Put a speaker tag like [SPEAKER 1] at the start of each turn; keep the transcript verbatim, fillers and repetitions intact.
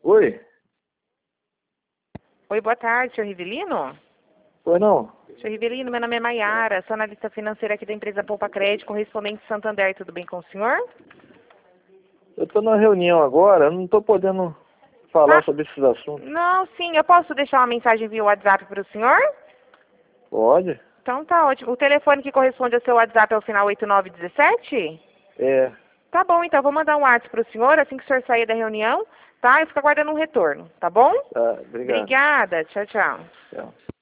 [SPEAKER 1] Oi?
[SPEAKER 2] Oi, boa tarde, senhor Rivelino?
[SPEAKER 1] Oi, não?
[SPEAKER 2] Senhor Rivelino, meu nome é Maiara, sou analista financeira aqui da empresa Poupa Crédito, correspondente de Santander, tudo bem com o senhor?
[SPEAKER 1] Eu tô numa reunião agora, não tô podendo falar
[SPEAKER 2] Ah,
[SPEAKER 1] sobre esses assuntos.
[SPEAKER 2] não, sim, eu posso deixar uma mensagem via WhatsApp para o senhor?
[SPEAKER 1] Pode?
[SPEAKER 2] Então tá ótimo. O telefone que corresponde ao seu WhatsApp é o final oito nove um sete?
[SPEAKER 1] É.
[SPEAKER 2] Tá bom, então vou mandar um WhatsApp para o senhor assim que o senhor sair da reunião, tá? Eu fico aguardando um retorno, tá bom?
[SPEAKER 1] Tá, obrigado.
[SPEAKER 2] Obrigada, tchau, tchau.
[SPEAKER 1] Tchau.